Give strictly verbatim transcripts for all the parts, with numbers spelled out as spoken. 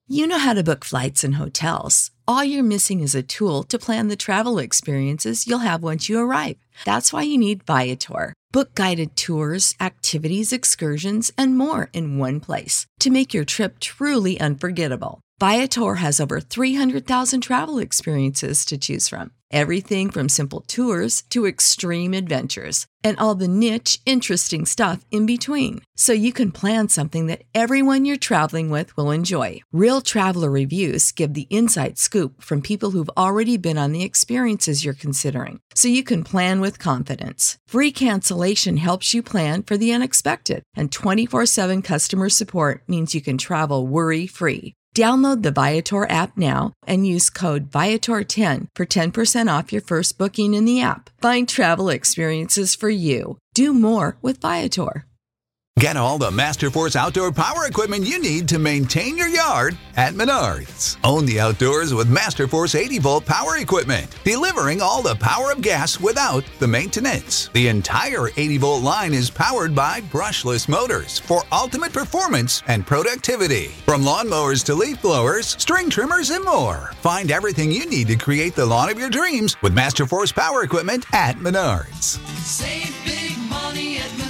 You know how to book flights and hotels. All you're missing is a tool to plan the travel experiences you'll have once you arrive. That's why you need Viator. Book guided tours, activities, excursions, and more in one place to make your trip truly unforgettable. Viator has over three hundred thousand travel experiences to choose from. Everything from simple tours to extreme adventures and all the niche, interesting stuff in between. So you can plan something that everyone you're traveling with will enjoy. Real traveler reviews give the inside scoop from people who've already been on the experiences you're considering. So you can plan with confidence. Free cancellation helps you plan for the unexpected. And twenty-four seven customer support means you can travel worry-free. Download the Viator app now and use code Viator ten for ten percent off your first booking in the app. Find travel experiences for you. Do more with Viator. Get all the Masterforce outdoor power equipment you need to maintain your yard at Menards. Own the outdoors with Masterforce eighty volt power equipment, delivering all the power of gas without the maintenance. The entire eighty volt line is powered by brushless motors for ultimate performance and productivity. From lawnmowers to leaf blowers, string trimmers, and more. Find everything you need to create the lawn of your dreams with Masterforce power equipment at Menards. Save big money at Menards.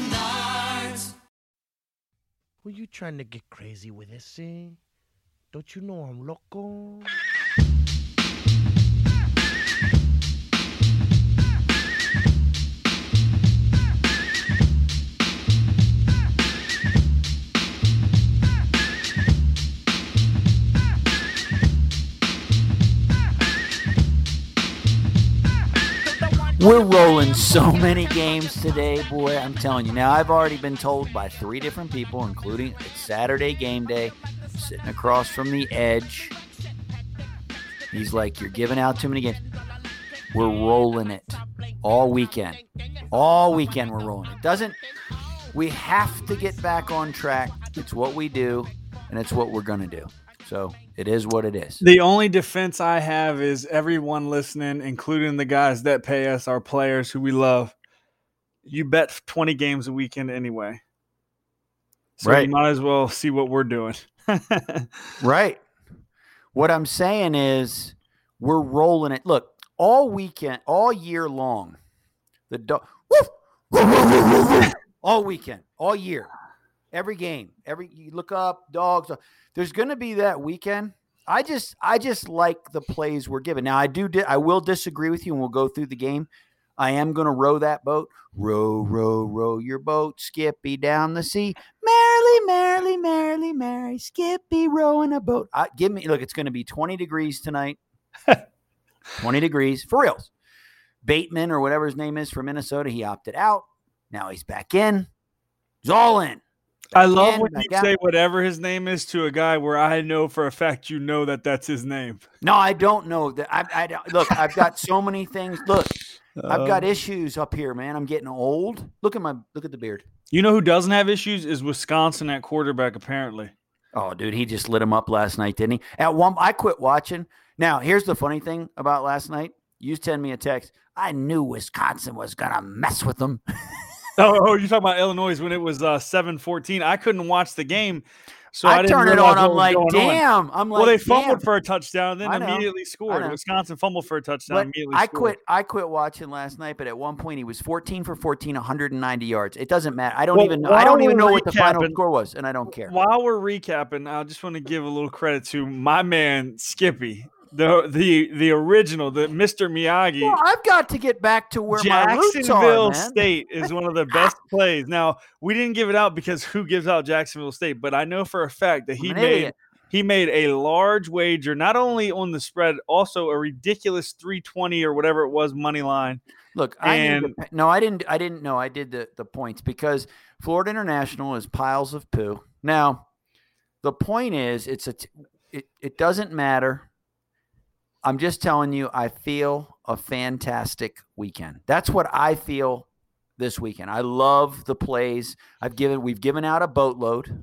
Were you trying to get crazy with this, eh? Don't you know I'm loco? We're rolling so many games today, boy. I'm telling you. Now, I've already been told by three different people, including it's Saturday game day, sitting across from the edge. He's like, you're giving out too many games. We're rolling it all weekend. All weekend we're rolling it. Doesn't we have to get back on track? It's what we do, and it's what we're going to do. So it is what it is. The only defense I have is everyone listening, including the guys that pay us, our players who we love. You bet twenty games a weekend anyway. So right. You might as well see what we're doing. Right. What I'm saying is we're rolling it. Look, all weekend, all year long, the dog, all weekend, all year, every game, every you look up dogs. There's going to be that weekend. I just, I just like the plays we're given. Now, I do, di- I will disagree with you, and we'll go through the game. I am going to row that boat. Row, row, row your boat, Skippy, down the sea. Merrily, merrily, merrily, merry, Skippy rowing a boat. I, give me, look, it's going to be twenty degrees tonight. twenty degrees for reals. Bateman or whatever his name is from Minnesota, he opted out. Now he's back in. He's all in. I love in, when you out. say whatever his name is to a guy where I know for a fact you know that that's his name. No, I don't know that. I, I don't, look, I've got so many things. Look, uh, I've got issues up here, man. I'm getting old. Look at my look at the beard. You know who doesn't have issues is Wisconsin at quarterback. Apparently. Oh, dude, he just lit him up last night, didn't he? At one, I quit watching. Now, here's the funny thing about last night. You send me a text. I knew Wisconsin was gonna mess with them. Oh, oh, you're talking about Illinois when it was uh, seven fourteen. I couldn't watch the game, so I, I didn't turned it realize on. I'm what like, was going damn. on. I'm like, well, they fumbled damn. for a touchdown, then I know. immediately scored. Wisconsin fumbled for a touchdown, but immediately I scored. quit. I quit watching last night, but at one point he was fourteen for fourteen, one hundred ninety yards. It doesn't matter. I don't Well, even know. I don't even know we're what the final recapping- score was, and I don't care. While we're recapping, I just want to give a little credit to my man Skippy, the the the original, the Mister Miyagi. Well, I've got to get back to where my roots are, Jacksonville man. State is one of the best plays. Now, we didn't give it out because who gives out Jacksonville State? But I know for a fact that he I'm an made idiot. he made a large wager, not only on the spread, also a ridiculous three twenty or whatever it was money line. Look, I And- need to, no, I didn't. I didn't know. I did the the points because Florida International is piles of poo. Now, the point is, it's a. T- it it doesn't matter. I'm just telling you, I feel a fantastic weekend. That's what I feel this weekend. I love the plays. I've given. We've given out a boatload.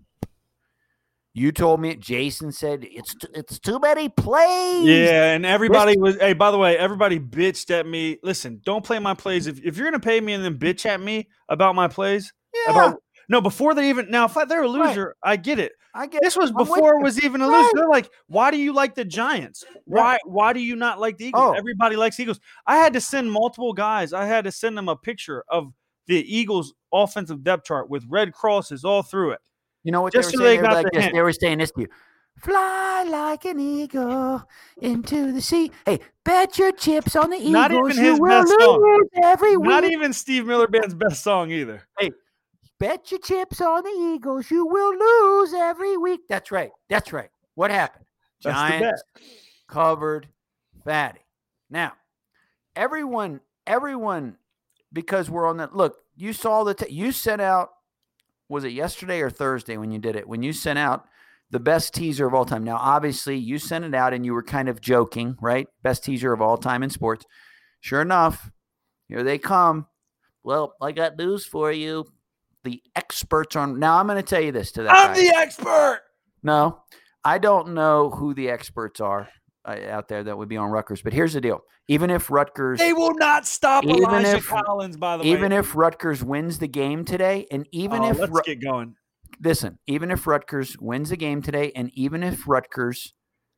You told me. Jason said it's t- it's too many plays. Yeah, and everybody was. Hey, by the way, everybody bitched at me. Listen, don't play my plays. If if you're gonna pay me and then bitch at me about my plays, Yeah. about No, before they even now, if they're a loser, right. I get it. I get this was I'm before it was even a right. loser. They're like, why do you like the Giants? Why right. why do you not like the Eagles? Oh. Everybody likes Eagles. I had to send multiple guys. I had to send them a picture of the Eagles offensive depth chart with red crosses all through it. You know what Just they so were saying? they They, were got like the this. hint. They were saying this to you. Fly like an eagle into the sea. Hey, bet your chips on the Eagles. Not even you his will best lose song. every Not week. even Steve Miller Band's best song either. Hey, bet your chips on the Eagles. You will lose every week. That's right. That's right. What happened? That's Giants covered fatty. Now, everyone, everyone, because we're on that. Look, you saw the t- you sent out. Was it yesterday or Thursday when you did it? When you sent out the best teaser of all time. Now, obviously, you sent it out and you were kind of joking, right? Best teaser of all time in sports. Sure enough, here they come. Well, I got news for you. The experts on. Now, I'm going to tell you this to that I'm guy. the expert. No, I don't know who the experts are uh, out there that would be on Rutgers. But here's the deal. Even if Rutgers. They will not stop even Elijah if, Collins, by the even way. if Rutgers wins the game today, and even oh, if. Let's Ru- get going. Listen, even if Rutgers wins the game today, and even if Rutgers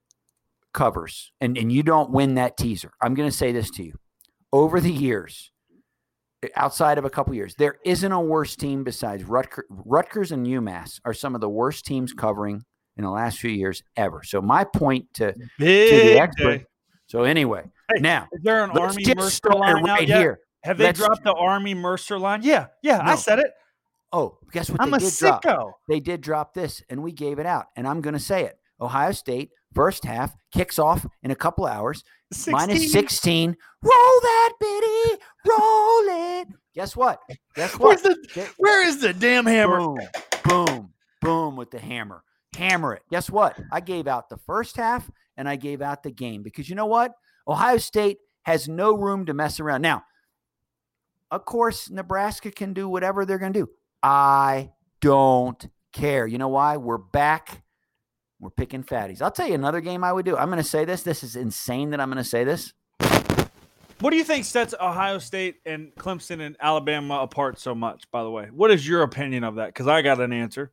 covers, and, and you don't win that teaser, I'm going to say this to you. Over the years, outside of a couple years, there isn't a worse team besides Rutgers. Rutgers and UMass are some of the worst teams covering in the last few years ever. So my point to, to the expert. So anyway, hey, now is there an let's Army just Mercer start line right out yet? here. Have they Let's, dropped the Army Mercer line? Yeah, yeah, No. I said it. Oh, guess what I'm they a did sicko. drop? They did drop this, and we gave it out. And I'm going to say it. Ohio State, first half, kicks off in a couple hours. sixteen. Minus sixteen. Roll that, Biddy. Roll it. Guess what? Guess what? Where's the, where is the damn hammer? Boom, boom, boom with the hammer. Hammer it. Guess what? I gave out the first half, and I gave out the game. Because you know what? Ohio State has no room to mess around. Now, of course, Nebraska can do whatever they're going to do. I don't care. You know why? We're back. We're picking fatties. I'll tell you another game I would do. I'm going to say this. This is insane that I'm going to say this. What do you think sets Ohio State and Clemson and Alabama apart so much, by the way? What is your opinion of that? Because I got an answer.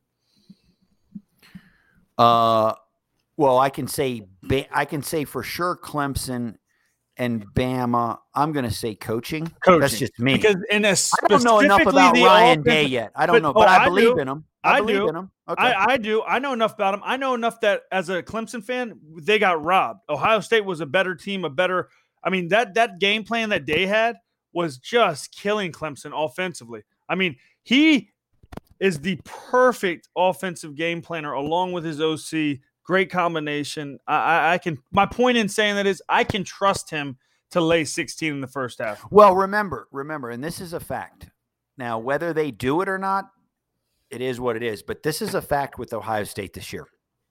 Uh, well, I can say I can say for sure Clemson and Bama. I'm going to say coaching. Coaching. That's just me. Because in a I don't know enough about Ryan Day yet. I don't but, know, but oh, I I believe do. in him. I, I believe do. in him. Okay. I, I do. I know enough about them. I know enough that as a Clemson fan, they got robbed. Ohio State was a better team, a better. I mean, that that game plan that Day had was just killing Clemson offensively. I mean, he is the perfect offensive game planner along with his O C. Great combination. I, I, I can. My point in saying that is I can trust him to lay sixteen in the first half. Well, remember, remember, and this is a fact. Now, whether they do it or not, it is what it is. But this is a fact with Ohio State this year.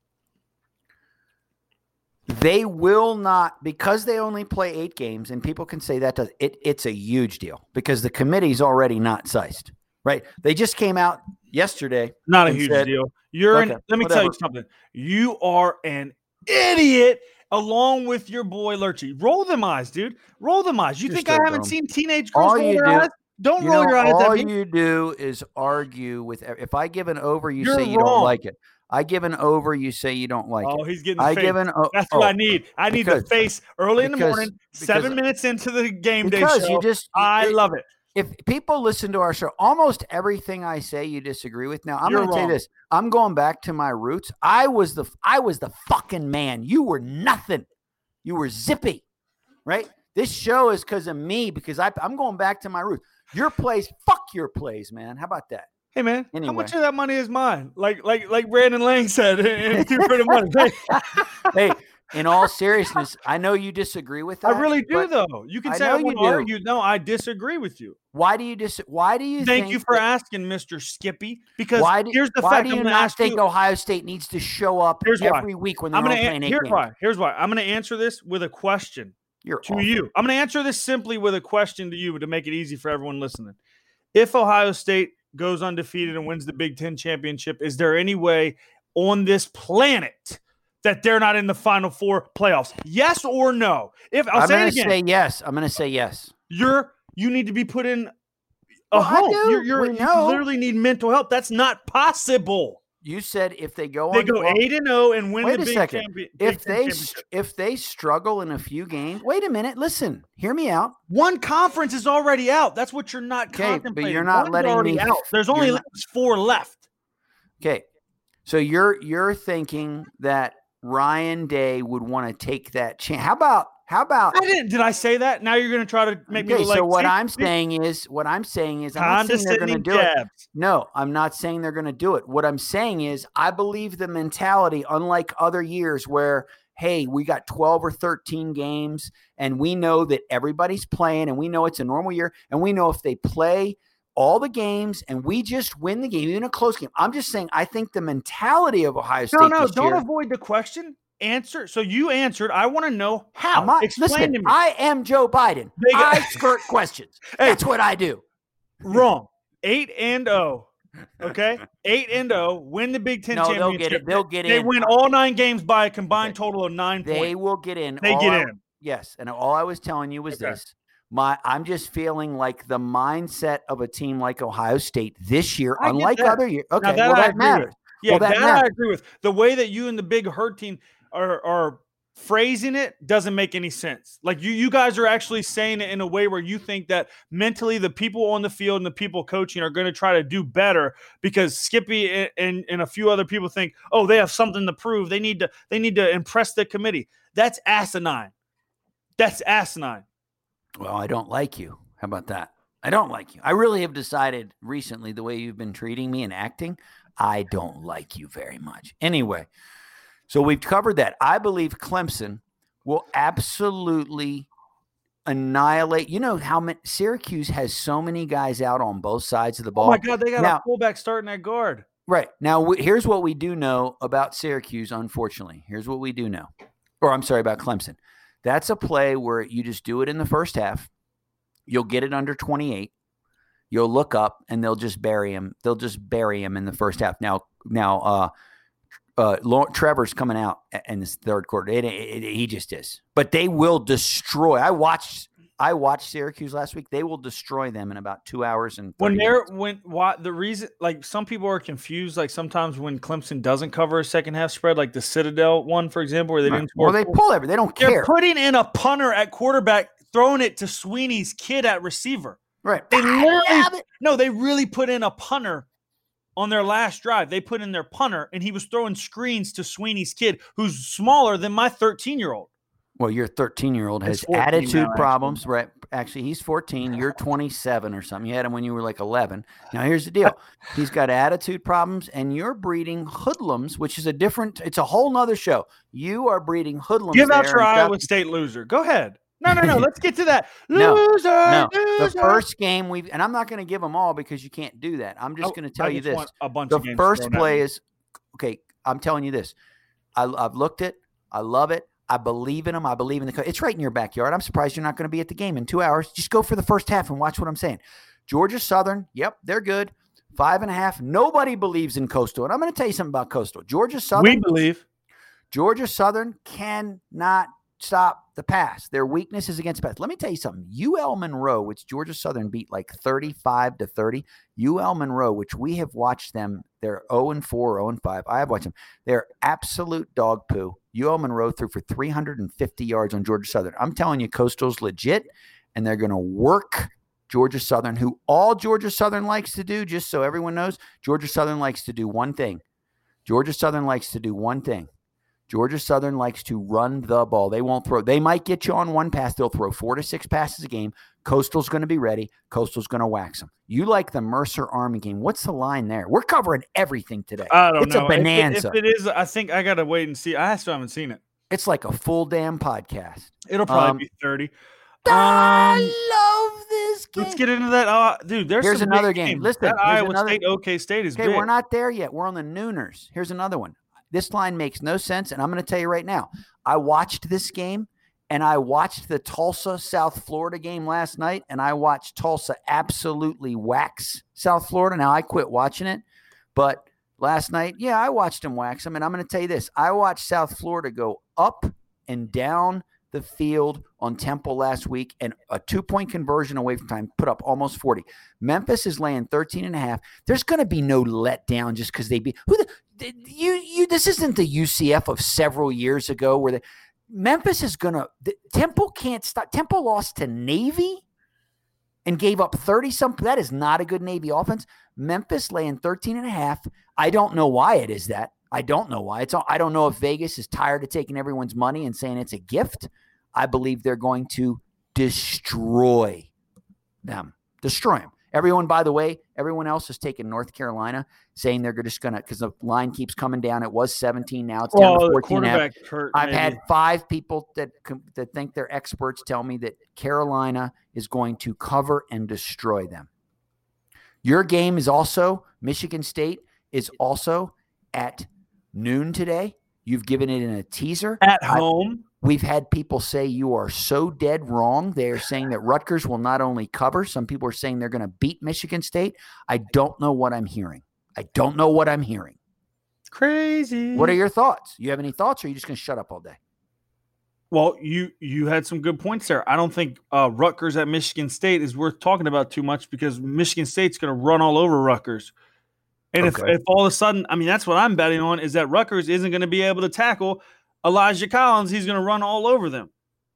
They will not, because they only play eight games, and people can say that does it. It's a huge deal because the committee's already not sized, right? They just came out yesterday. Not a and huge said, deal. You're okay, an, let me whatever. tell you something. You are an idiot along with your boy Lurchie. Roll them eyes, dude. Roll them eyes. You You're think so I haven't dumb. seen teenage girls All roll you their do- eyes? Don't You roll know, your eyes all at me. you do is argue with. If I give an over, you You're say you wrong. don't like it. I give an over, you say you don't like Oh, it. he's getting the I face. give an o- That's oh, what I need. I need because- the face early in the because- morning, because- seven minutes into the game day because show. you just. I it- love it. If people listen to our show, almost everything I say you disagree with. Now I'm You're going to tell you wrong. this. I'm going back to my roots. I was the I was the fucking man. You were nothing. You were zippy, right? This show is because of me because I I'm going back to my roots. Your plays, fuck your plays, man. How about that? Hey man, Anyway. how much of that money is mine? Like like like Brandon Lang said in Two for the Money. Hey, Hey, in all seriousness, I know you disagree with that. I really do but though. You can I say know I you want to do. argue. No, I disagree with you. Why do you dis? Why do you Thank think you for that- asking, Mister Skippy. Because Why do, here's the why fact. do I'm you going to not ask think you. Ohio State needs to show up Here's why. every week when they're I'm all gonna playing a- eight here's games? why. Here's why. I'm going to answer this with a question You're to awful. you. I'm going to answer this simply with a question to you to make it easy for everyone listening. If Ohio State goes undefeated and wins the Big Ten championship, is there any way on this planet that they're not in the Final Four playoffs? Yes or no? If I'll I'm say going it to again, say yes. I'm going to say yes. you're you need to be put in a Well, I home. do. You're, you're, We you know. literally need mental help. That's not possible. You said if they go They on, go well, eight and zero and win wait the a Big second. Champion. If Big Ten they championship. if they struggle in a few games, wait a minute. Listen, hear me out. One conference is already out. That's what you're not Okay, but contemplating. you're not One's letting already me- out. There's only you're not- four left. Okay, so you're you're thinking that Ryan Day would want to take that chance. How about how about? I didn't. Did I say that? Now you're going to try to make me Okay, look like so what see, I'm see, saying is, what I'm saying is, I'm not saying they're going to condescending do it. jabs. No, I'm not saying they're going to do it. What I'm saying is, I believe the mentality, unlike other years where, hey, we got twelve or thirteen games and we know that everybody's playing and we know it's a normal year and we know if they play all the games and we just win the game, even a close game. I'm just saying, I think the mentality of Ohio State No, no, this don't year, avoid the question. Answer. So you answered. I want to know how. I'm not, Explain listen, to me. I am Joe Biden. They got- I skirt questions. Hey. That's what I do. Wrong. Eight and oh. Okay, eight and oh. Win the Big Ten No, they'll championship. get it. They'll get They in. win all nine games by a combined Okay. total of nine They points. will get in. They All get I- in. Yes, and all I was telling you was Okay. this: my I'm just feeling like the mindset of a team like Ohio State this year, I get unlike that. other years. Okay, Now, that well I that agree matters. with. Yeah, Well, that that, I matters. agree with. The way that you and the Big Herd team are are phrasing it doesn't make any sense. Like you, you guys are actually saying it in a way where you think that mentally the people on the field and the people coaching are going to try to do better because Skippy and, and, and a few other people think, oh, they have something to prove. They need to they need to impress the committee. That's asinine. That's asinine. Well, I don't like you. How about that? I don't like you. I really have decided recently the way you've been treating me and acting, I don't like you very much. Anyway, so we've covered that. I believe Clemson will absolutely annihilate. You know how many Syracuse has so many guys out on both sides of the ball. Oh my God, they got Now- a fullback starting at guard. Right. Now, we, here's what we do know about Syracuse, unfortunately. Here's what we do know. Or I'm sorry, about Clemson. That's a play where you just do it in the first half. You'll get it under twenty-eight. You'll look up, and they'll just bury him. They'll just bury him in the first half. Now, now, uh, uh, Lau- Trevor's coming out in this third quarter. It, it, it, he just is. But they will destroy. I watched. I watched Syracuse last week. They will destroy them in about two hours and When thirty they're minutes. when why the reason like some people are confused, like sometimes when Clemson doesn't cover a second half spread, like the Citadel one, for example, where they Right. didn't score. Well, they four- pull every. They don't They're care. putting in a punter at quarterback, throwing it to Sweeney's kid at receiver. Right. They I literally love it. no, they really put in a punter on their last drive. They put in their punter, and he was throwing screens to Sweeney's kid, who's smaller than my thirteen-year-old. Well, your thirteen-year-old He's has fourteen attitude now, actually. problems, right? Actually, he's fourteen. You're twenty-seven or something. You had him when you were like eleven. Now, here's the deal. He's got attitude problems, and you're breeding hoodlums, which is a different – it's a whole nother show. You are breeding hoodlums Give out there your in Iowa South- State loser. Go ahead. No, no, no. Let's get to that. No, Loser. No, the loser. first game we've – and I'm not going to give them all because you can't do that. I'm just Oh, going to tell I you just this. want a bunch The of games first thrown at play me. is – okay, I'm telling you this. I, I've looked it. I love it. I believe in them. I believe in the co- – it's right in your backyard. I'm surprised you're not going to be at the game in two hours. Just go for the first half and watch what I'm saying. Georgia Southern, yep, they're good. Five and a half. Nobody believes in Coastal. And I'm going to tell you something about Coastal. Georgia Southern We believe. Georgia Southern cannot stop the pass. Their weakness is against the pass. Let me tell you something. U L Monroe, which Georgia Southern beat like thirty-five to thirty. U L Monroe, which we have watched them, they're oh and four, oh and five. I have watched them. They're absolute dog poo. U L Monroe threw for three hundred fifty yards on Georgia Southern. I'm telling you, Coastal's legit, and they're going to work Georgia Southern, who all Georgia Southern likes to do, just so everyone knows, Georgia Southern likes to do one thing. Georgia Southern likes to do one thing. Georgia Southern likes to run the ball. They won't throw. They might get you on one pass. They'll throw four to six passes a game. Coastal's going to be ready. Coastal's going to wax them. You like the Mercer Army game. What's the line there? We're covering everything today. I don't it's know. a If it- bonanza. If it, is, I think I got to wait and see. I still haven't seen it. It's like a full damn podcast. It'll probably Um, be thirty. I Um, love this game. let's get into that. Uh, dude, there's Here's some another big game. games. Listen, that here's Iowa another- State OK State is Okay, big. we're not there yet. We're on the nooners. Here's another one. This line makes no sense, and I'm going to tell you right now. I watched this game, and I watched the Tulsa, South Florida game last night, and I watched Tulsa absolutely wax South Florida. Now, I quit watching it, but last night, yeah, I watched them wax them, and I'm going to tell you this. I watched South Florida go up and down the field on Temple last week and a two-point conversion away from time, put up almost forty. Memphis is laying thirteen and a half. There's going to be no letdown just because they be who the, you you this isn't the U C F of several years ago where the Memphis is going to Temple can't stop. Temple lost to Navy and gave up thirty something. That is not a good Navy offense. Memphis laying thirteen and a half. I don't know why it is that. I don't know why. It's all, I don't know if Vegas is tired of taking everyone's money and saying it's a gift. I believe they're going to destroy them. Destroy them. Everyone, by the way, everyone else is taking North Carolina, saying they're just going to, because the line keeps coming down. It was seventeen, now it's down well, to fourteen. Quarterback hurt, I've maybe. had five people that that think they're experts tell me that Carolina is going to cover and destroy them. Your game is also, Michigan State is also at noon today. You've given it in a teaser. At home. I, we've had people say you are so dead wrong. They are saying that Rutgers will not only cover, some people are saying they're going to beat Michigan State. I don't know what I'm hearing. I don't know what I'm hearing. Crazy. What are your thoughts? You have any thoughts, or are you just going to shut up all day? Well, you you had some good points there. I don't think uh, Rutgers at Michigan State is worth talking about too much because Michigan State's going to run all over Rutgers. And Okay. if, if all of a sudden, I mean, that's what I'm betting on, is that Rutgers isn't going to be able to tackle Elijah Collins. He's going to run all over them.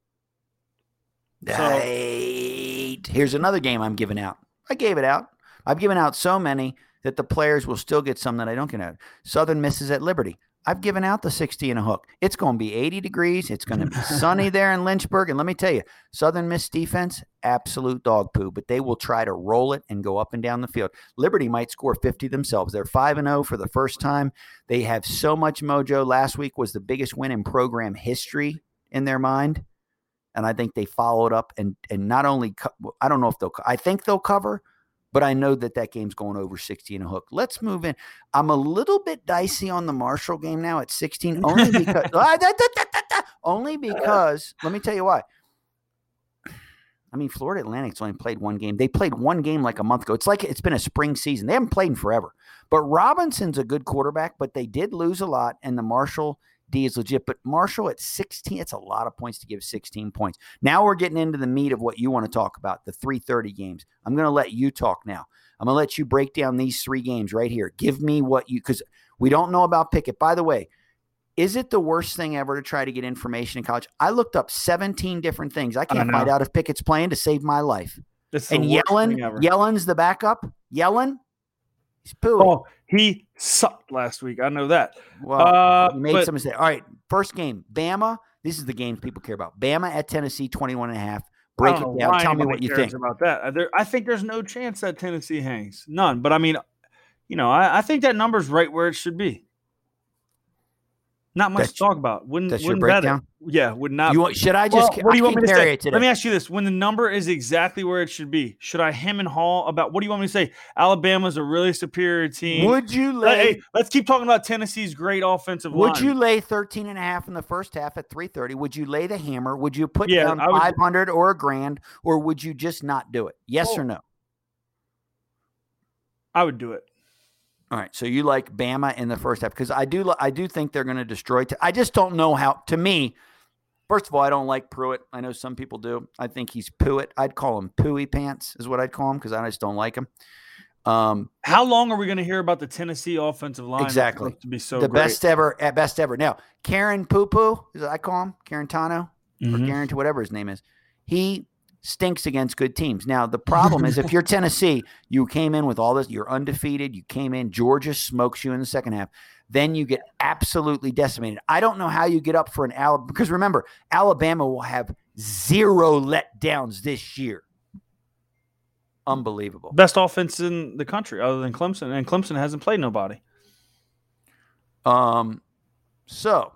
So- Right. Here's another game I'm giving out. I gave it out. I've given out so many that the players will still get some that I don't get out. Southern Miss at Liberty. I've given out the sixty and a hook. It's going to be eighty degrees. It's going to be sunny there in Lynchburg. And let me tell you, Southern Miss defense, absolute dog poo, but they will try to roll it and go up and down the field. Liberty might score fifty themselves. They're five and oh for the first time. They have so much mojo. Last week was the biggest win in program history in their mind. And I think they followed up and and not only co- – I don't know if they'll – I think they'll cover, but I know that that game's going over sixty and a hook. Let's move in. I'm a little bit dicey on the Marshall game now at sixteen, only because ah, da, da, da, da, da, only because let me tell you why. I mean, Florida Atlantic's only played one game. They played one game like a month ago. It's like it's been a spring season. They haven't played in forever. But Robinson's a good quarterback, but they did lose a lot, and the Marshall D is legit. But Marshall at sixteen, it's a lot of points to give sixteen points. Now we're getting into the meat of what you want to talk about, the three thirty games. I'm going to let you talk now. I'm going to let you break down these three games right here. Give me what you – because we don't know about Pickett. By the way, is it the worst thing ever to try to get information in college? I looked up seventeen different things. I can't I know. find out if Pickett's playing to save my life. It's the And worst Yellen, thing ever. Yellen's the backup. Yellen, he's pooey. Oh, he sucked last week. I know that. Well, Uh, you made but- some mistake. All right, first game, Bama. This is the game people care about. Bama at Tennessee, twenty-one and a half. Break I don't it know down. why Tell me anybody what you cares think. about that. Uh, There, I think there's no chance that Tennessee hangs. None. But I mean, you know, I, I think that number's right where it should be. Not much That's- to talk about. Wouldn't that's your wouldn't bet it. breakdown? Yeah, would not. You want, should I just? Well, what do you I want me can to carry say? it today. Let me ask you this: when the number is exactly where it should be, should I hem and haw about? What do you want me to say? Alabama's a really superior team. Would you Let- lay? hey, let's keep talking about Tennessee's great offensive line. Would you lay thirteen and a half in the first half at three thirty? Would you lay the hammer? Would you put Yeah, down I would- five hundred or a grand, or would you just not do it? Yes Oh. or no? I would do it. All right, so you like Bama in the first half because I do. li- I do think they're going to destroy. T- I just don't know how. To me, first of all, I don't like Pruitt. I know some people do. I think he's Pruitt. I'd call him Pooey Pants is what I'd call him because I just don't like him. Um, How long are we going to hear about the Tennessee offensive line? that's Exactly. supposed to be so the great? best ever, at best ever. Now, Karen Poo Poo, is what I call him, Karen Tano, or Mhm. Karen to whatever his name is. He stinks against good teams. Now, the problem is if you're Tennessee, you came in with all this, you're undefeated, you came in, Georgia smokes you in the second half. Then you get absolutely decimated. I don't know how you get up for an Alabama, because remember, Alabama will have zero letdowns this year. Unbelievable. Best offense in the country, other than Clemson, and Clemson hasn't played nobody. Um, so,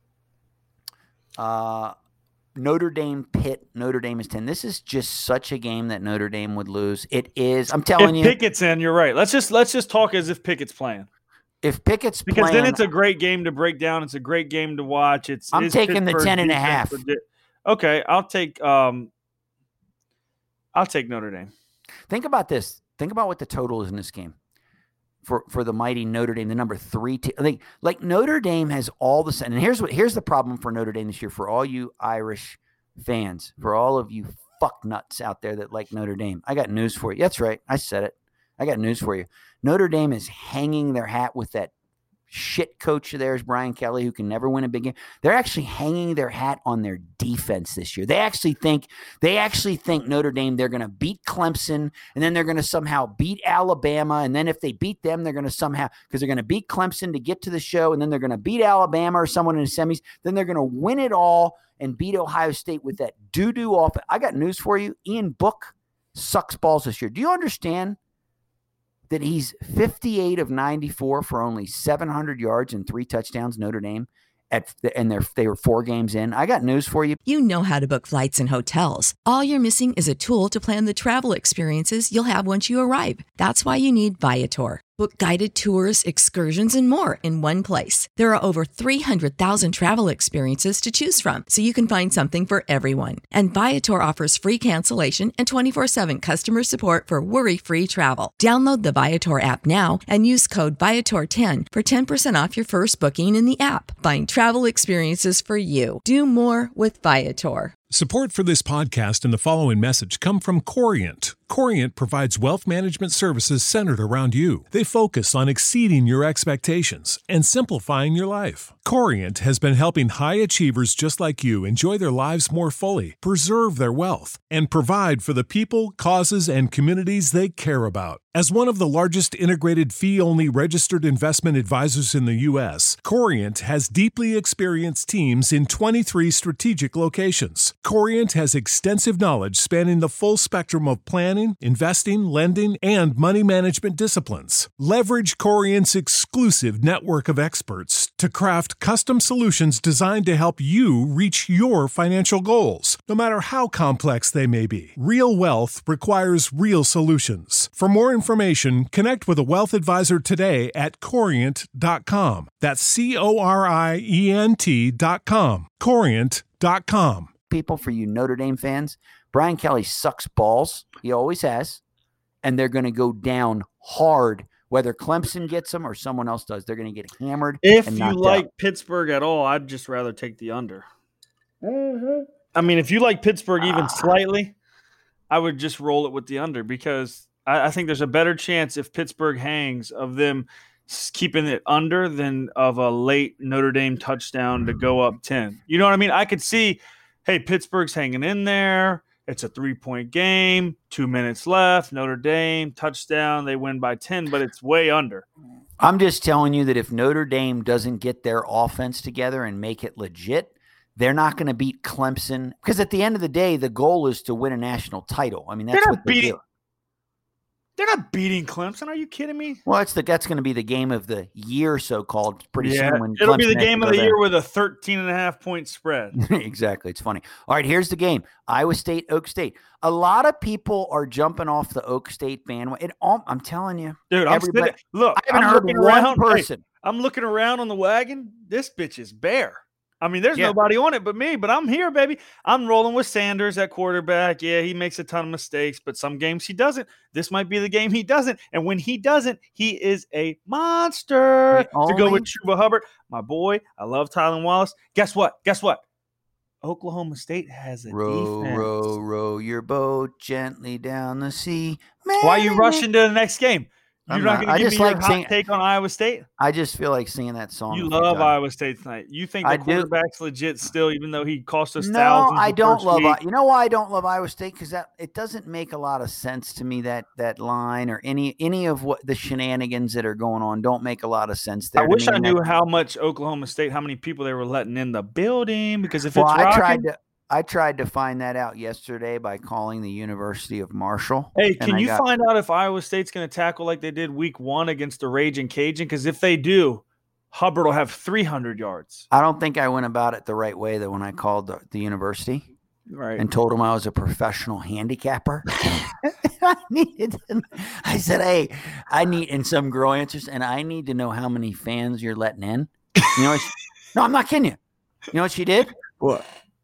uh, Notre Dame Pitt. Notre Dame is ten. This is just such a game that Notre Dame would lose. It is. I'm telling If you, Pickett's in, you're right. Let's just let's just talk as if Pickett's playing, if Pickett's because playing, then it's a great game to break down. It's a great game to watch. It's I'm is taking the Pittsburgh's ten and a defense half. legit? Okay, I'll take um, I'll take Notre Dame. think about this. Think about what the total is in this game for for the mighty Notre Dame, the number three. T- like like Notre Dame has all the. And here's what here's the problem for Notre Dame this year. For all you Irish fans, for all of you fuck nuts out there that like Notre Dame, I got news for you. That's right. I said it. I got news for you. Notre Dame is hanging their hat with that shit coach of theirs, Brian Kelly, who can never win a big game. They're actually hanging their hat on their defense this year. They actually think they actually think Notre Dame, they're going to beat Clemson, and then they're going to somehow beat Alabama, and then if they beat them, they're going to somehow, because they're going to beat Clemson to get to the show, and then they're going to beat Alabama or someone in the semis, then they're going to win it all and beat Ohio State with that doo-doo off. I got news for you. Ian Book sucks balls this year. Do you understand that he's fifty-eight of ninety-four for only seven hundred yards and three touchdowns, Notre Dame, at the, and they're, they were four games in? I got news for you. You know how to book flights and hotels. All you're missing is a tool to plan the travel experiences you'll have once you arrive. That's why you need Viator. Book guided tours, excursions, and more in one place. There are over three hundred thousand travel experiences to choose from, so you can find something for everyone. And Viator offers free cancellation and twenty-four seven customer support for worry-free travel. Download the Viator app now and use code Viator ten for ten percent off your first booking in the app. Find travel experiences for you. Do more with Viator. Support for this podcast and the following message come from Corient. Corient provides wealth management services centered around you. They focus on exceeding your expectations and simplifying your life. Corient has been helping high achievers just like you enjoy their lives more fully, preserve their wealth, and provide for the people, causes, and communities they care about. As one of the largest integrated fee-only registered investment advisors in the U S, Corient has deeply experienced teams in twenty-three strategic locations. Corient has extensive knowledge spanning the full spectrum of planning, investing, lending, and money management disciplines. Leverage Corient's exclusive network of experts to craft custom solutions designed to help you reach your financial goals, no matter how complex they may be. Real wealth requires real solutions. For more information, connect with a wealth advisor today at corient dot com. That's C O R I E N T dot com. corient dot com. People, for you Notre Dame fans, Brian Kelly sucks balls. He always has. And they're going to go down hard, whether Clemson gets them or someone else does. They're going to get hammered. If and you knocked like out. Pittsburgh at all, I'd just rather take the under. Mm-hmm. I mean, if you like Pittsburgh even ah. slightly, I would just roll it with the under, because I, I think there's a better chance if Pittsburgh hangs of them keeping it under than of a late Notre Dame touchdown to go up ten. You know what I mean? I could see, hey, Pittsburgh's hanging in there. It's a three-point game, two minutes left, Notre Dame, touchdown, they win by ten, but it's way under. I'm just telling you that if Notre Dame doesn't get their offense together and make it legit, they're not going to beat Clemson. Because at the end of the day, the goal is to win a national title. I mean, that's they're what they beating, do. They're not beating Clemson. Are you kidding me? Well, it's the, that's going to be the game of the year, so-called, pretty yeah, soon. When it'll Clemson be the game of the there. year with a thirteen and a half point spread. Exactly. It's funny. All right, here's the game. Iowa State, Oak State. A lot of people are jumping off the Oak State bandwagon. It, I'm telling you. Dude, I'm sitting, look, I haven't I'm heard looking one around, person. Hey, I'm looking around on the wagon. This bitch is bare. I mean, there's yeah. nobody on it but me, but I'm here, baby. I'm rolling with Sanders at quarterback. Yeah, he makes a ton of mistakes, but some games he doesn't. This might be the game he doesn't. And when he doesn't, he is a monster. Only- to go with Chuba Hubbard, my boy. I love Tylan Wallace. Guess what? Guess what? Oklahoma State has a row, defense. Row, row your boat gently down the sea. Man. Why are you rushing to the next game? You're I'm not, not. going to give just me like your hot sing- take on Iowa State? I just feel like singing that song. You love Iowa State tonight. You think the I do. quarterback's legit still, even though he cost us No, thousands. I the don't first love. week? You know why I don't love Iowa State? Because that it doesn't make a lot of sense to me. That that line or any any of what the shenanigans that are going on don't make a lot of sense there. I to wish me. I And knew that- how much Oklahoma State, how many people they were letting in the building. Because if Well, it's I rocking, tried to. I tried to find that out yesterday by calling the University of Marshall. hey, and can I you got- find out if Iowa State's going to tackle like they did week one against the Raging Cajun? Because if they do, Hubbard will have three hundred yards. I don't think I went about it the right way though when I called the, the university. Right. And told him I was a professional handicapper. I needed to, I said, hey, I need, and some girl answers, and I need to know how many fans you're letting in. You know what she, no, I'm not kidding you. You know what she did? What?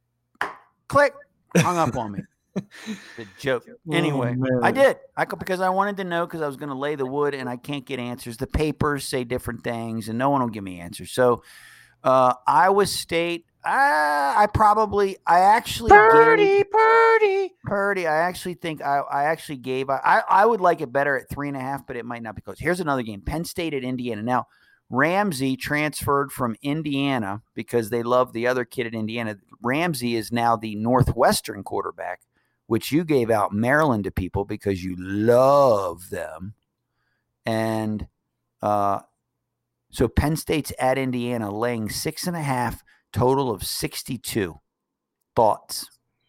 Click. Hung up on me. The joke. Anyway, Oh, I did. I could, because I wanted to know because I was going to lay the wood and I can't get answers. The papers say different things and no one will give me answers. So uh, Iowa State, I, I probably, I actually Purdy, gave, Purdy. Purdy, I actually think I, I actually gave, I, I would like it better at three and a half, but it might not be close. Here's another game, Penn State at Indiana. Now, Ramsey transferred from Indiana because they love the other kid at Indiana. Ramsey is now the Northwestern quarterback, which you gave out Maryland to people because you love them. And uh, so Penn State's at Indiana laying six and a half, total of sixty-two. Thoughts?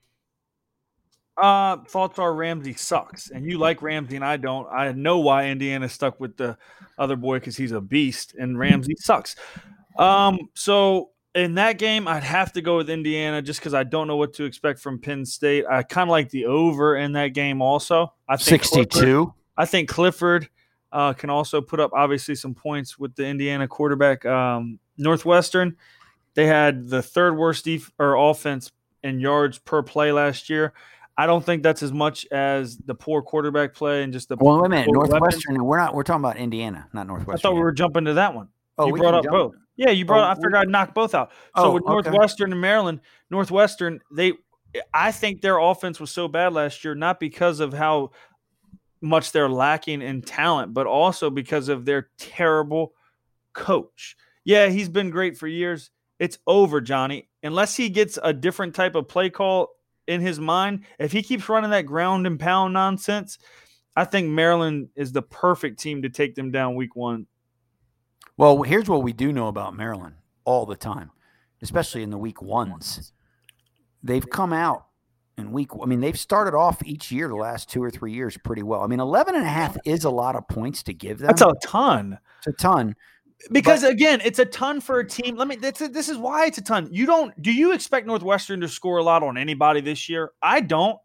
Uh, thoughts are Ramsey sucks, and you like Ramsey, and I don't. I know why Indiana stuck with the other boy because he's a beast, and Ramsey sucks. Um, so in that game, I'd have to go with Indiana just because I don't know what to expect from Penn State. I kind of like the over in that game also. I think sixty-two. Clifford, I think Clifford uh, can also put up obviously some points with the Indiana quarterback. Um, Northwestern, they had the third worst def- or offense in yards per play last year. I don't think that's as much as the poor quarterback play and just the. Well, wait a minute. poor Northwestern. weapons. We're not. We're talking about Indiana, not Northwestern. I thought we yet. were jumping to that one. Oh, you we brought can up jump. both. Yeah, you brought. Oh, I figured I'd knock both out. So Oh, with okay. Northwestern and Maryland, Northwestern, they, I think their offense was so bad last year, not because of how much they're lacking in talent, but also because of their terrible coach. Yeah, he's been great for years. It's over, Johnny. Unless he gets a different type of play call in his mind, if he keeps running that ground and pound nonsense, I think Maryland is the perfect team to take them down week one. Well, here's what we do know about Maryland all the time, especially in the week ones. They've come out in week – I mean, they've started off each year the last two or three years pretty well. I mean, eleven and a half is a lot of points to give them. That's a ton. It's a ton. Because But- again, it's a ton for a team. Let me. That's a, this is why it's a ton. You don't. Do you expect Northwestern to score a lot on anybody this year? I don't.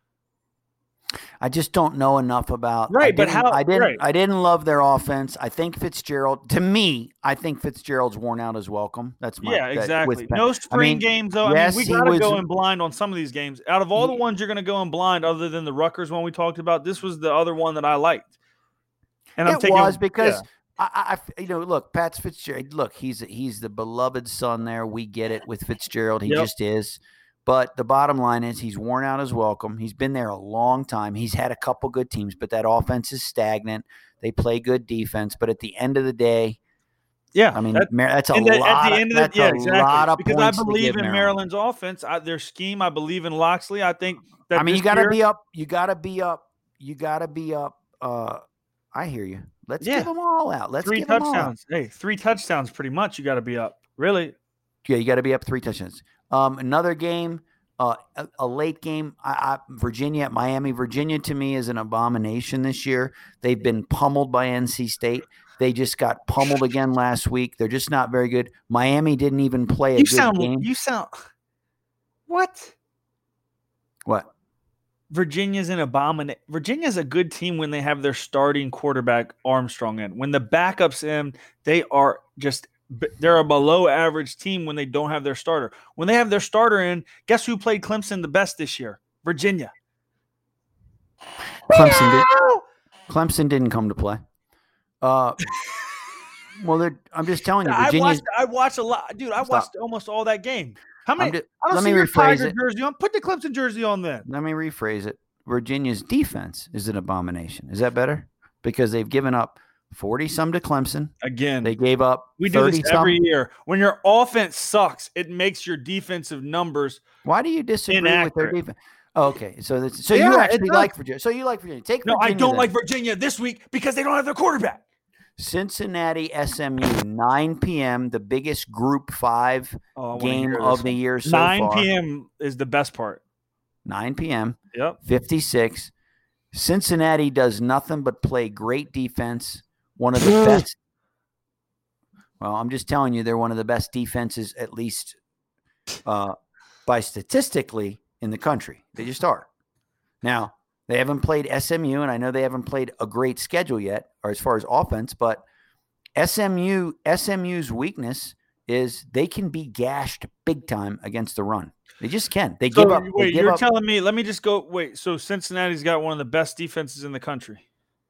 I just don't know enough about I Right, but didn't- how- I didn't right. I didn't love their offense. I think Fitzgerald to me, I think Fitzgerald's worn out his welcome. That's my Yeah, that- exactly. with Penn- No I spring mean, games though. yes, I mean, he we gotta was- go in blind on some of these games. Out of all the He- ones you're gonna go in blind, other than the Rutgers one we talked about, this was the other one that I liked. And I'm it taking was because yeah. I, I, you know, look, Pat's Fitzgerald. Look, he's he's the beloved son there. We get it with Fitzgerald. He Yep. just is. But the bottom line is he's worn out his welcome. He's been there a long time. He's had a couple good teams, but that offense is stagnant. They play good defense, but at the end of the day, yeah. I mean, that- Mar- that's a and the- lot. at the of, end of that's the, yeah, a exactly. lot of because I points to believe give in Maryland. Maryland's offense, I, their scheme. I believe in Loxley. I think that I mean, this you got to year- be up. You got to be up. You got to be up. Uh, I hear you. Let's Yeah. give them all out. Let's three give them all out. touchdowns. Hey, three touchdowns, pretty much. You got to be up. Really? Yeah, you got to be up three touchdowns. Um, another game, uh, a, a late game. I, I, Virginia at Miami. Virginia to me is an abomination this year. They've been pummeled by N C State. They just got pummeled again last week. They're just not very good. Miami didn't even play a You good sound. game. You sound. What? What? Virginia's an abomination. Virginia's a good team when they have their starting quarterback Armstrong in. When the backups in, they are just they're a below average team when they don't have their starter. When they have their starter in, guess who played Clemson the best this year? Virginia. Clemson, did, Clemson didn't come to play. Uh, well, they're, I'm just telling you, I Virginia. watched. I watched a lot, dude. I Stop. watched almost all that game. How many? I'm ju- I don't let see me your rephrase Tiger it. jersey on. Put the Clemson jersey on then. Let me rephrase it. Virginia's defense is an abomination. Is that better? Because they've given up forty some to Clemson. Again, They gave up we do thirty this some. every year. When your offense sucks, it makes your defensive numbers. Why do you disagree with their Inaccurate. defense? Oh, okay, so that's, so Yeah, you it actually does. like Virginia. So you like Virginia. Take No, I Virginia don't then. like Virginia this week because they don't have their quarterback. Cincinnati S M U nine p.m. the biggest Group Five Oh, I wanna game hear of this the one. year so nine far. p.m. is the best part. nine p.m. Yep. fifty-six. Cincinnati does nothing but play great defense. One of the best. Well, I'm just telling you, they're one of the best defenses, at least uh, by statistically, in the country. They just are. Now, they haven't played S M U, and I know they haven't played a great schedule yet, or as far as offense, but S M U, S M U's weakness is they can be gashed big time against the run. They just can. They So, give up. They wait, give you're up. telling me? Let me just go. Wait, so Cincinnati's got one of the best defenses in the country.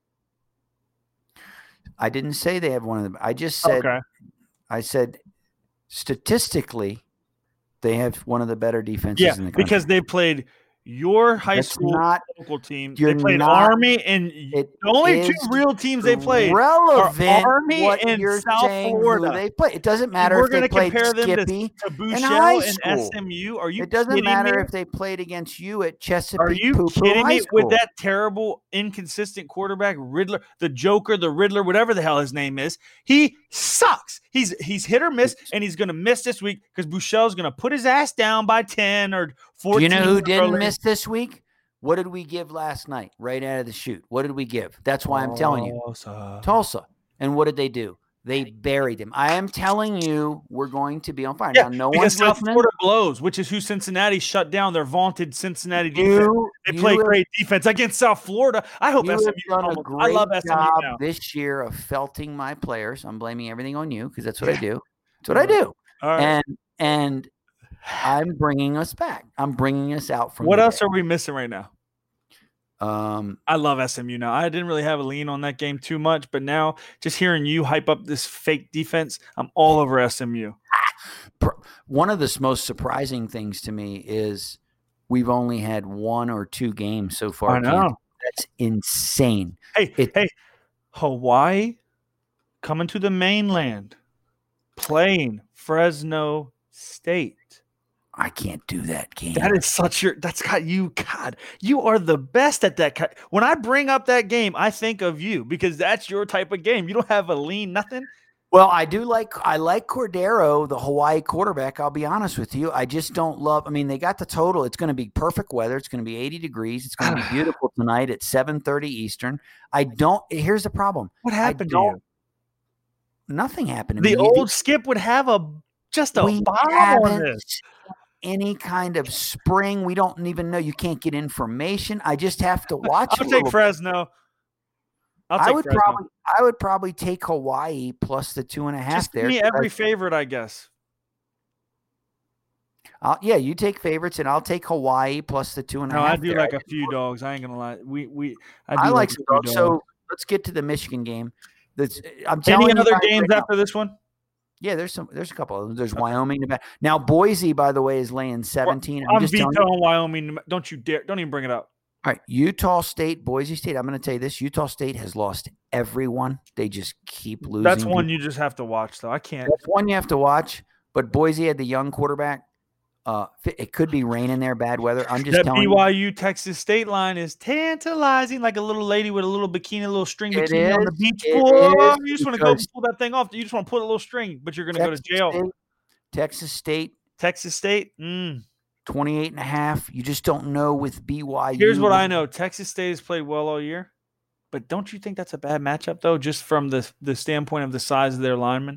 I didn't say they have one of them. I just said, Okay. I said statistically, They have one of the better defenses Yeah, in the country. because they played your high That's school not- local team. you're They played not- Army, and it the only two is real teams they played relevant are Army what and you're South saying Florida. who they play. It doesn't And matter we're if they gonna played compare them to, Skippy to in Bouchel high and school. S M U. Are you It doesn't kidding matter me? if they played against you at Chesapeake. Are you Poo Poo kidding High me School. with that terrible, inconsistent quarterback, Riddler, the Joker, the Riddler, whatever the hell his name is? He sucks. He's he's hit or miss, and he's going to miss this week because Bouchel's going to put his ass down by ten or Do fourteen. you know who didn't early. miss this week? What did we give last night, right out of the chute? What did we give? That's why I'm telling you. Tulsa. Tulsa. And what did they do? They buried him. I am telling you, we're going to be on fire. Yeah, now, no because one's South listening. Florida blows, which is who Cincinnati shut down their vaunted Cincinnati defense. You, They you play have- great defense against South Florida. I hope You S M have U. done a Almost, great I love S M U job now. this year of felting my players. I'm blaming everything on you because that's what I do. That's what I do. All right. And and I'm bringing us back. I'm bringing us out from What the else dead. are we missing right now? Um, I love S M U now. I didn't really have a lean on that game too much, but now just hearing you hype up this fake defense, I'm all over S M U. pr- one of the s- most surprising things to me is we've only had one or two games so far. I know. Kansas. That's insane. Hey, It- hey, Hawaii coming to the mainland, playing Fresno State. I can't do that game. That is such your. That's got you. God, you are the best at that. ki- When I bring up that game, I think of you because that's your type of game. You don't have a lean, nothing. Well, I do like I like Cordero, the Hawaii quarterback. I'll be honest with you. I just don't love. I mean, they got the total. It's going to be perfect weather. It's going to be eighty degrees. It's going to be beautiful tonight at seven thirty Eastern. I don't. Here's the problem. What I happened to don't- you? Nothing happened to The me. old Skip would have a just a we bomb on haven't this. seen any kind of spring. We don't even know. You can't get information. I just have to watch. I'll a take little- Fresno. I'll take I would Fresno. probably. I would probably take Hawaii plus the two and a half just there. give me 'cause every I- favorite, I guess. I'll, yeah, you take favorites, and I'll take Hawaii plus the two and a No, half. I do there. like a few dogs. I ain't gonna lie. We we I, do I like a some few dogs. So let's get to the Michigan game. That's I'm telling Any you other guys games right now- after this one? Yeah, there's some. There's a couple of them. There's Wyoming, Nevada. Now Boise, by the way, is laying seventeen. I'm I'm just telling you. vetoing Wyoming. Don't you dare! Don't even bring it up. All right, Utah State, Boise State. I'm going to tell you this: Utah State has lost everyone. They just keep losing. That's one people. you just have to watch, though. I can't. That's one you have to watch. But Boise had the young quarterback. Uh, fi- it could be raining there, bad weather. I'm just That telling B you. Y U Texas State line is tantalizing, like a little lady with a little bikini, a little string It bikini on the is, beach. it Oh, is, you just want to go because- pull that thing off. You just want to put a little string, but you're going to go to Texas jail. State, Texas State, Texas State. Mm. twenty-eight and a half. You just don't know with B Y U. Here's what I know: Texas State has played well all year, but don't you think that's a bad matchup, though, just from the the standpoint of the size of their linemen?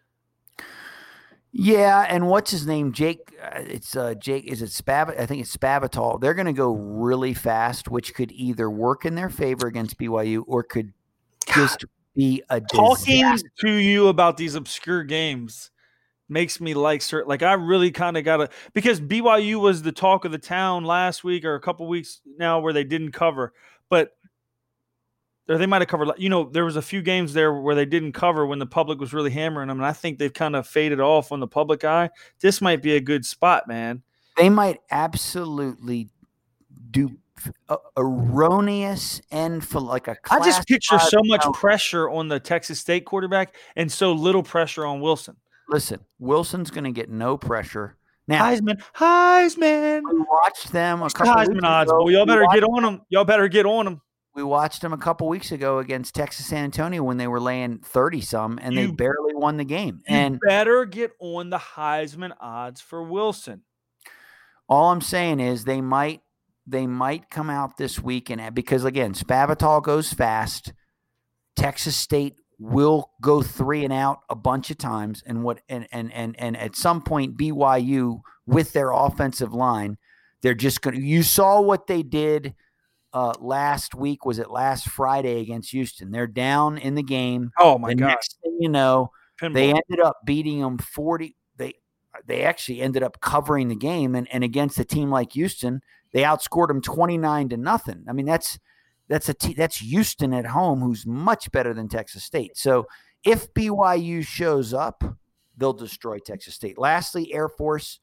Yeah, and what's his name? Jake. Uh, it's uh, Jake. Is it Spav? I think it's Spavital. They're going to go really fast, which could either work in their favor against B Y U or could just be a Talking disaster. to you about these obscure games makes me like certain. Like I really kind of gotta because B Y U was the talk of the town last week or a couple weeks now where they didn't cover, but or they might have covered. You know, there was a few games there where they didn't cover when the public was really hammering them, and I think they've kind of faded off on the public eye. This might be a good spot, man. They might absolutely do uh, erroneous and for like a. I just class picture five so much penalty. pressure on the Texas State quarterback and so little pressure on Wilson. Listen, Wilson's going to get no pressure. Now, Heisman, Heisman. we watched them a What's the couple Heisman weeks odds, ago. boy? Y'all We better watched- get on them. Y'all better get on them. We watched them a couple weeks ago against Texas San Antonio when they were laying thirty some, and they You- barely won the game. You And better get on the Heisman odds for Wilson. all I'm saying is they might they might come out this week and because again, Spavital goes fast. Texas State will go three and out a bunch of times, and what and and and and at some point B Y U with their offensive line, they're just going to. You saw what they did uh, last week. Was it last Friday against Houston? They're down in the game. Oh my the God! next thing you know, Pinball. they ended up beating them forty. They they actually ended up covering the game, and, and against a team like Houston, they outscored them twenty-nine to nothing. I mean, that's that's a te- that's Houston at home, who's much better than Texas State. So if B Y U shows up, they'll destroy Texas State. Lastly, Air Force.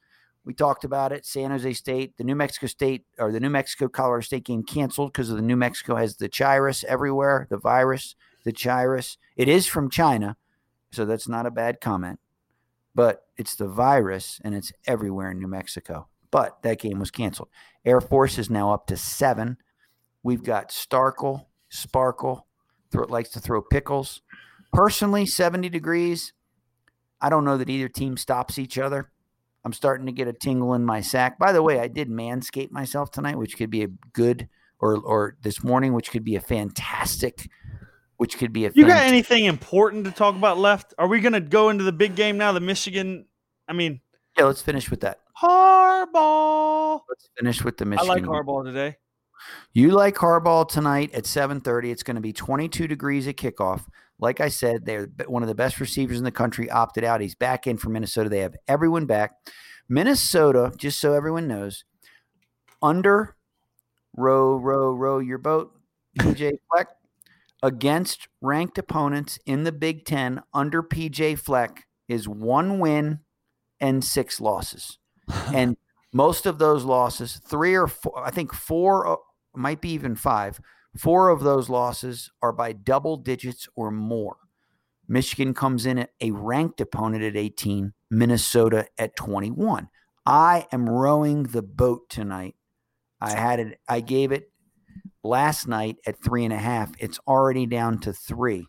We talked about it. San Jose State, the New Mexico State or the New Mexico Colorado State game canceled because of the New Mexico has the chirus everywhere, the virus, the chirus. It is from China, so that's not a bad comment. But it's the virus, and it's everywhere in New Mexico. But that game was canceled. Air Force is now up to seven. We've got Starkle, Sparkle, throw, likes to throw pickles. Personally, seventy degrees. I don't know that either team stops each other. I'm starting to get a tingle in my sack. By the way, I did manscape myself tonight, which could be a good, or or this morning, which could be a fantastic, which could be a. You fant- got anything important to talk about left? Are we going to go into the big game now? The Michigan, I mean. Yeah, let's finish with that. Harbaugh. Let's finish with the Michigan. I like Harbaugh today. You like Harbaugh tonight at seven thirty. It's going to be twenty-two degrees at kickoff. Like I said, they're one of the best receivers in the country, opted out. He's back in for Minnesota. They have everyone back. Minnesota, just so everyone knows, under row, row, row your boat, P J Fleck, against ranked opponents in the Big Ten under P J Fleck is one win and six losses. And most of those losses, three or four, I think four, might be even five, four of those losses are by double digits or more. Michigan comes in at a ranked opponent at eighteen, Minnesota at twenty-one. I am rowing the boat tonight. I had it, I gave it last night at three and a half. It's already down to three.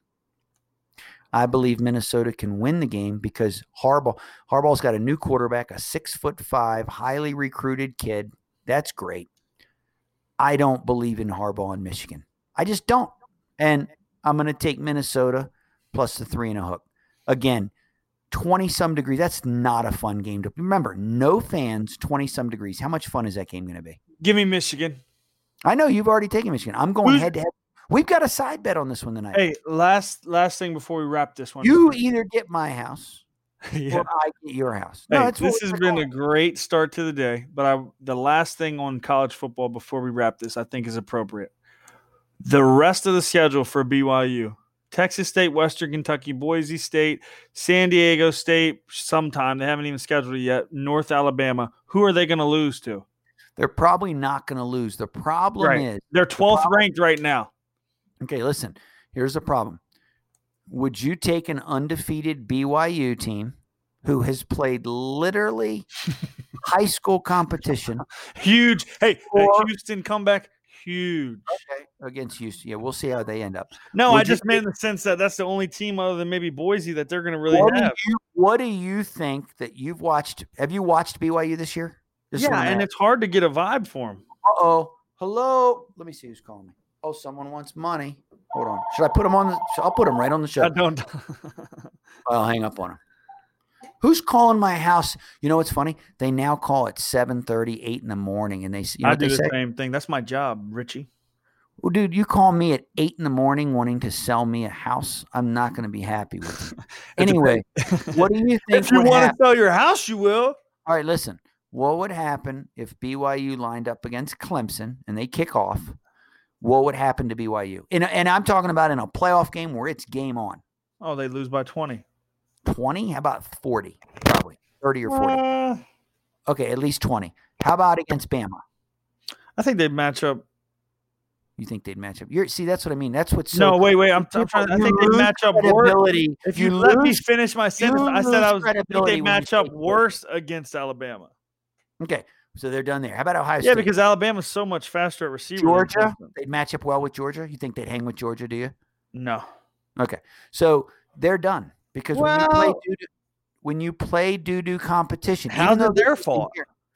I believe Minnesota can win the game because Harbaugh, Harbaugh's got a new quarterback, a six foot five, highly recruited kid. That's great. I don't believe in Harbaugh in Michigan. I just don't. And I'm going to take Minnesota plus the three and a hook. Again, twenty some degrees. That's not a fun game to remember. No fans, twenty some degrees. How much fun is that game going to be? Give me Michigan. I know you've already taken Michigan. I'm going Who's- head to head. We've got a side bet on this one tonight. Hey, last last thing before we wrap this one. You either get my house yeah. or I get your house. No, Hey, that's what this we're has been going. a great start to the day, but I the last thing on college football before we wrap this, I think is appropriate. The rest of the schedule for B Y U: Texas State, Western Kentucky, Boise State, San Diego State. Sometime they haven't even scheduled it yet. North Alabama. Who are they going to lose to? They're probably not going to lose. The problem Right. is They're twelfth problem- ranked right now. okay. Listen, here's the problem. Would you take an undefeated B Y U team who has played literally high school competition Huge. Hey, hey, Or- Houston comeback. Huge. okay, against Houston? Yeah, we'll see how they end up. No, Would I you just meant in the sense that that's the only team other than maybe Boise that they're going to really What do, have. you, what do you think that you've watched? Have you watched B Y U this year? Just Yeah, wanna and ask. it's hard to get a vibe for them. Uh-oh. Hello. Let me see who's calling me. Oh, someone wants money. Hold on. Should I put him on the I'll put him right on the show. I don't. I'll hang up on him. Who's calling my house? You know what's funny? They now call at seven thirty, eight in the morning, and they you know I what do they the say? same thing. That's my job, Richie. Well, dude, you call me at eight in the morning wanting to sell me a house. I'm not going to be happy with you. Anyway, what do you think If you would want happen? to sell your house, you will. All right, listen. What would happen if B Y U lined up against Clemson and they kick off? What would happen to B Y U? And, and I'm talking about in a playoff game where it's game on. Oh, they lose by twenty. twenty? How about forty? Probably thirty or forty. Uh, Okay, at least twenty. How about against Bama? I think they'd match up. You think they'd match up? You're see, that's what I mean. That's what's so No, wait, wait. I'm, I'm trying. I You think they'd lose match up worse. credibility. If you, let me finish my sentence, you I said I lose was. I think credibility they when you match up say that. worse against Alabama. Okay, so they're done there. How about Ohio Yeah, State? because Alabama's so much faster at receiver. than Georgia, Clemson. they'd match up well with Georgia. You think they'd hang with Georgia? Do you? No. Okay, so they're done because when you play Well- doo-doo, when you play doo-doo competition, How's even though it their they're- fault?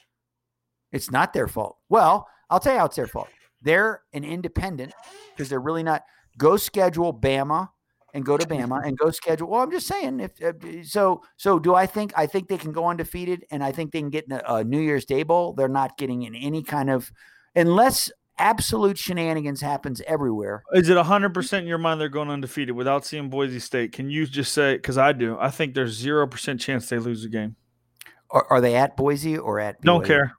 It's not their fault. Well, I'll tell you how it's their fault. They're an independent because they're really not. Go schedule Bama and go to Bama and go schedule. Well, I'm just saying. If uh, so, so do I think I think they can go undefeated and I think they can get in a, a New Year's Day bowl. They're not getting in any kind of unless absolute shenanigans happens everywhere. Is it one hundred percent in your mind they're going undefeated without seeing Boise State? Can you just say, because I do, I think there's zero percent chance they lose the game. Are, are they at Boise or at? B Y U? Don't care.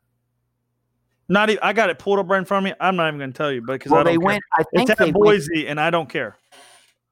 Not even, I got it pulled up right in front of me. I'm not even going to tell you, but because Well, I don't they care. went. I think It's they at went. Boise, and I don't care.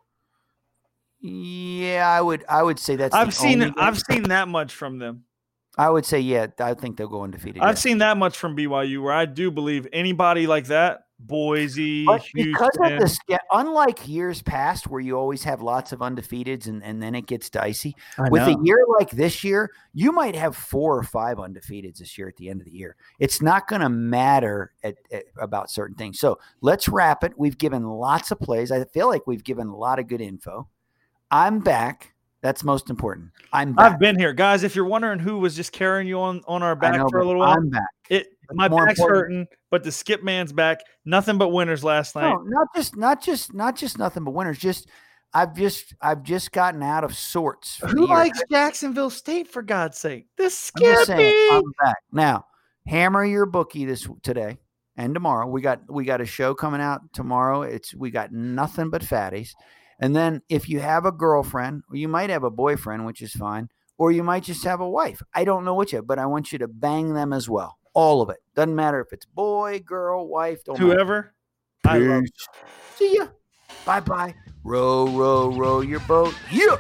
Yeah, I would. I would say that's. I've the seen only I've game. seen that much from them. I would say, yeah, I think they'll go undefeated. I've yeah. seen that much from B Y U where I do believe anybody like that, Boise, But because Houston. of the ske- unlike years past where you always have lots of undefeateds and, and then it gets dicey, I with a know. year like this year, you might have four or five undefeateds this year at the end of the year. It's not going to matter at, at, about certain things. So let's wrap it. We've given lots of plays. I feel like we've given a lot of good info. I'm back. That's most important. I'm back. I've been here. Guys, if you're wondering who was just carrying you on, on our I back know, for a but little while, I'm back. it my more back's important- hurting, but the skip man's back. Nothing but winners last night. No, not just not just not just nothing but winners. Just I've just I've just gotten out of sorts. for the Who year. likes Jacksonville State, for God's sake? This I'm just saying, Skippy. I'm back. Now, hammer your bookie this today and tomorrow. We got we got a show coming out tomorrow. It's we got nothing but fatties. And then if you have a girlfriend, or you might have a boyfriend, which is fine, or you might just have a wife. I don't know which yet, but I want you to bang them as well. All of it. Doesn't matter if it's boy, girl, wife, don't matter. Whoever. I love Peace. See ya. Bye bye. Row, row, row your boat. Yeah.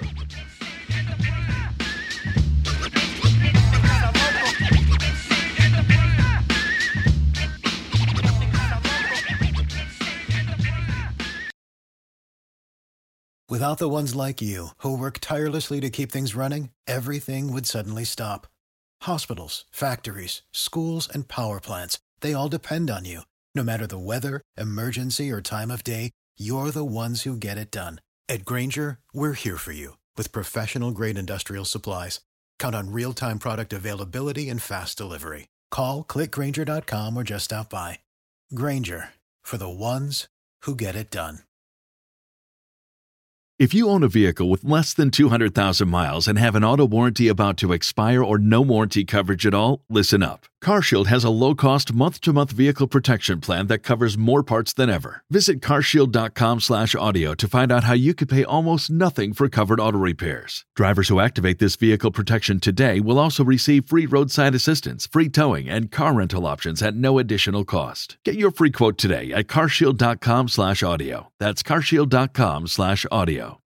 Without the ones like you, who work tirelessly to keep things running, everything would suddenly stop. Hospitals, factories, schools, and power plants, they all depend on you. No matter the weather, emergency, or time of day, you're the ones who get it done. At Grainger, we're here for you with professional-grade industrial supplies. Count on real-time product availability and fast delivery. Call, click Grainger dot com, or just stop by. Grainger, for the ones who get it done. If you own a vehicle with less than two hundred thousand miles and have an auto warranty about to expire or no warranty coverage at all, listen up. CarShield has a low-cost month-to-month vehicle protection plan that covers more parts than ever. Visit carshield dot com slash audio to find out how you could pay almost nothing for covered auto repairs. Drivers who activate this vehicle protection today will also receive free roadside assistance, free towing, and car rental options at no additional cost. Get your free quote today at carshield dot com slash audio. That's carshield dot com slash audio.